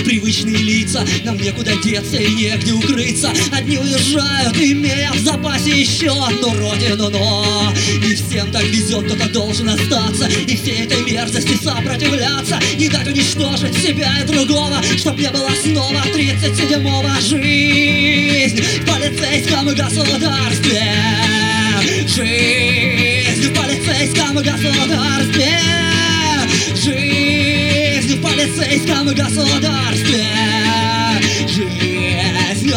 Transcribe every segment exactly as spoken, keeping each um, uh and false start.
привычные лица. Нам некуда деться и негде укрыться. Одни уезжают, имея в запасе еще одну родину, но не всем так везет, кто-то должен остаться и всей этой мерзости сопротивляться. Не дать уничтожить себя и другого, чтоб не было снова тридцать седьмого. Жизнь в полицейском государстве. Жизнь в полицейском государстве. Жизнь в полицейском государстве. Жизнь.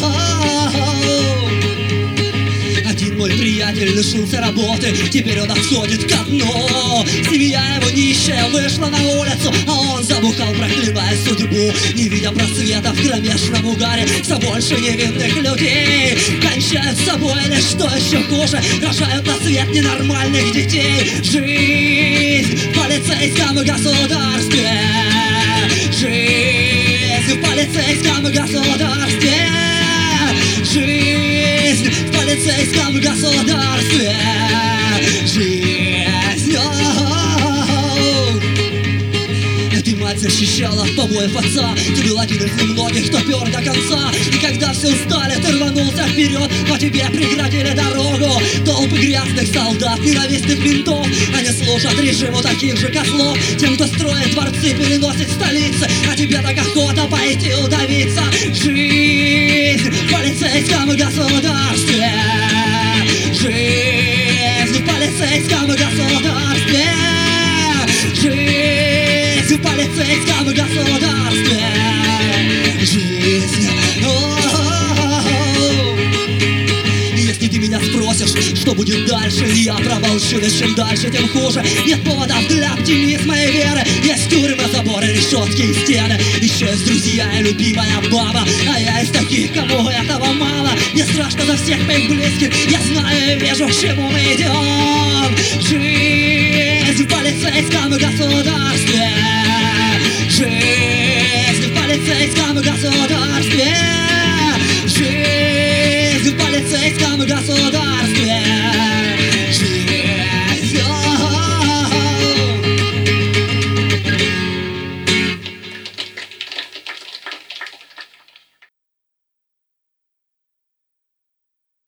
Один мой приятель лишился работы, теперь он отходит ко дну. Семья его нищая вышла на улицу, а он забухал, проклиная судьбу. Не видя просвета в кромешном угаре, все больше невинных людей кончают с собой, или что еще хуже, рожают на свет ненормальных детей. Жизнь в полицейском государстве. Жизнь в полицейском государстве. Жизнь в полицейском государстве. Жизнь. Ты, мать, защищала от побоев отца. Ты был один из немногих, кто пер до конца. И когда все устали, ты рванулся вперед, но тебе преградили дорогу толпы грязных солдат, ненавистных ментов. Они служат режиму таких же козлов, тем, кто строит дворцы, переносит столицы. А тебе так охота пойти удавиться. Жизнь в полицейском государстве. Жизнь в полицейском государстве. Жизнь в полицейском государстве. Жизнь. Если ты меня спросишь, что будет дальше, я промолчу, ведь чем дальше, тем хуже. Нет поводов для оптимизма и веры. Есть тюрьмы, заборы, решетки и стены. Еще есть друзья и любимая баба, а я из таких, кому этого мало. Мне страшно за всех моих близких, я знаю и вижу, к чему мы идем. Жизнь в полицейском государстве. Жизнь в полицейском государстве.